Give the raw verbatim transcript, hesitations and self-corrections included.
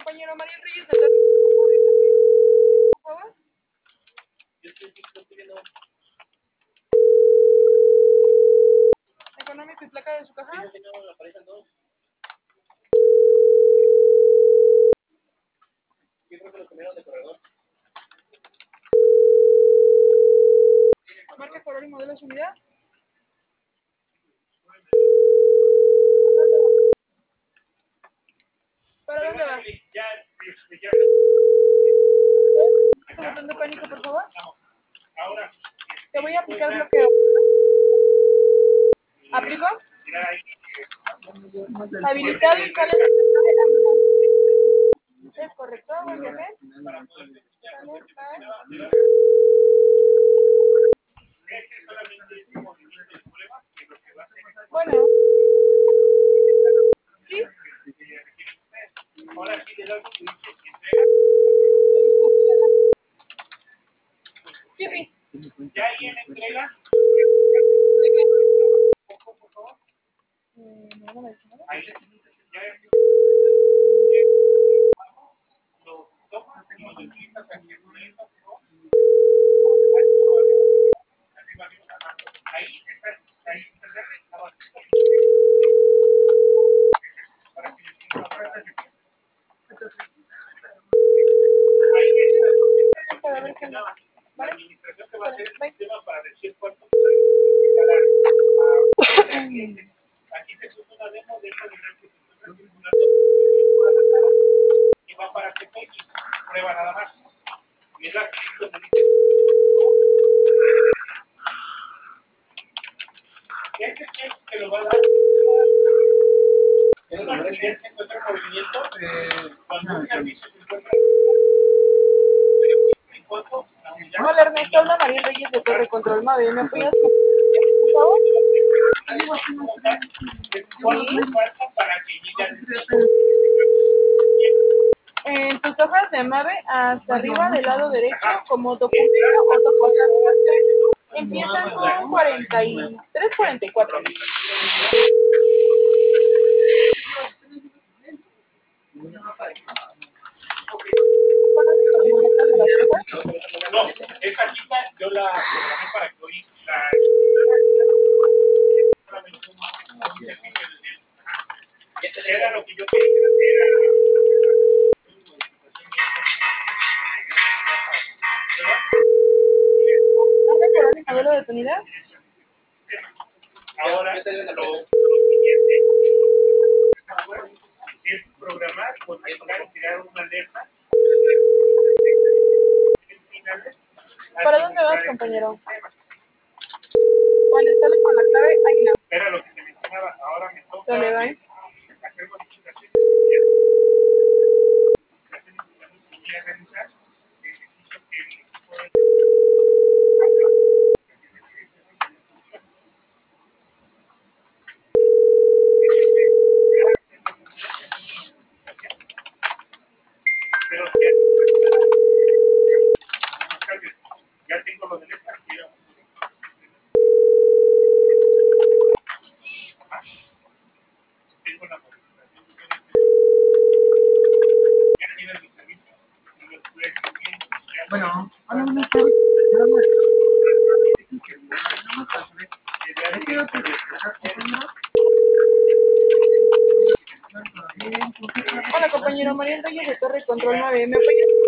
compañero Mariel Reyes de Torre, por favor. Económico y placa de su caja. Marca, color y modelo de su unidad. ¿Para dónde va? ¿Este botón de pánico, por favor? Te voy a aplicar bloqueo. ¿Aplico? Habilitado y sale de la nave. ¿Es correcto? ¿Buen viaje? Sale, bye. Bueno. ¿Sí? Sí, sí. ¿Ya alguien entrega? ¿De qué? Eh, no, no me dice nada. Ahí, ya lo tomas y lo deslizas aquí en el ahí está, ahí está el verde, abajo. Para que Para ver qué no. la ¿Vale? administración te va a hacer el Bye. sistema para decir cuánto aquí se puso una demo de esta y va para C P X, prueba nada más. Y es aquí donde dice este check que lo va a dar en una actividad que encuentra movimiento cuando un servicio se encuentra en cuanto la unidad. Hola Ernesto, habla Mariel Reyes de Torre Control Mave. ¿Me apoyas con por favor? ¿Cuánto falta para que llegue al En tus hojas de Mave, hasta arriba del lado derecho, como documento o documentación, empiezan con cuarenta y tres, cuarenta y cuatro. No, esa cita yo la programé para que hoy la solamente un servicio de era lo que yo quería ¿Marca, color y modelo de tu unidad? ahora lo siguiente es programar, modificar y crear una alerta ¿Para dónde vas, compañero? Vale, sale con la clave águila. era lo que te mencionaba, ahora me toca ¿Dónde va? hacer modificaciones que voy a realizar. Necesito que el equipo de pero que ya tengo lo del esta, quiero tengo la modificación ya tiene mi servicio y lo estoy escribiendo. Bueno, hola, buenas tardes. Hola, compañero Mariel Reyes de Torre Control Mave. ¿Me apoyas